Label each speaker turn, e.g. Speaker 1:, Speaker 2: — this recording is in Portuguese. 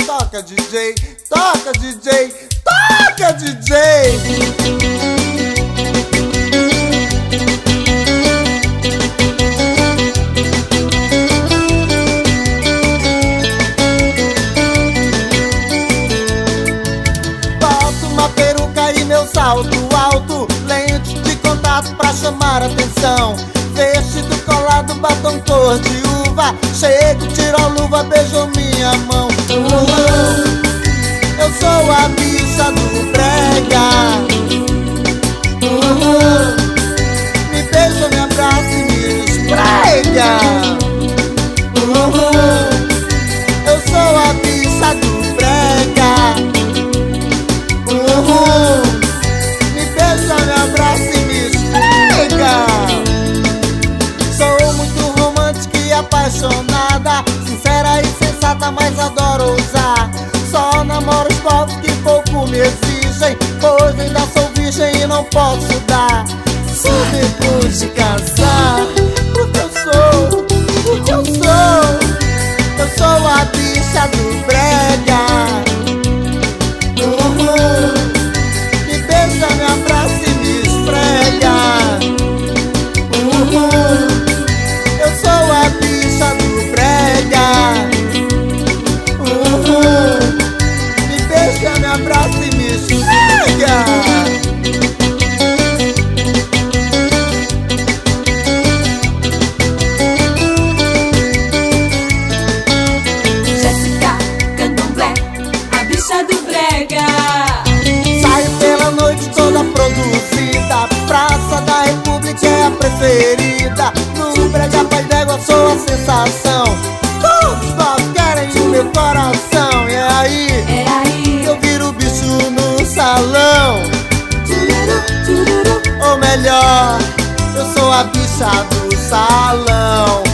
Speaker 1: Toca DJ, toca DJ, toca DJ. Salto alto, lente de contato pra chamar atenção. Vestido colado, batom cor de uva. Chego, tirou a luva, beijou minha mão. Eu sou a bicha do brega. Me beija, me abraça e me esfrega. Eu sou a bicha do brega. Me abraça e me esfrega. Sou muito romântica e apaixonada, sincera e sensata, mas adoro ousar. Só namoro os povos que pouco me exigem, pois ainda sou virgem e não posso dar. Só depois de casar, porque eu sou, porque eu sou. Eu sou a bicha do brega. Me beija, me abraça e me esfrega. Eu sou a bicha do brega. Me beija, me abraça e me esfrega.
Speaker 2: Jéssica Candomblé, a bicha do brega.
Speaker 1: Saio pela noite toda produzida, Praça da República é a preferida. No brega Paz d'Égua sou a sensação. Todos nós querem o meu coração. E é aí, eu viro bicho no salão. Ou melhor, eu sou a bicha do salão.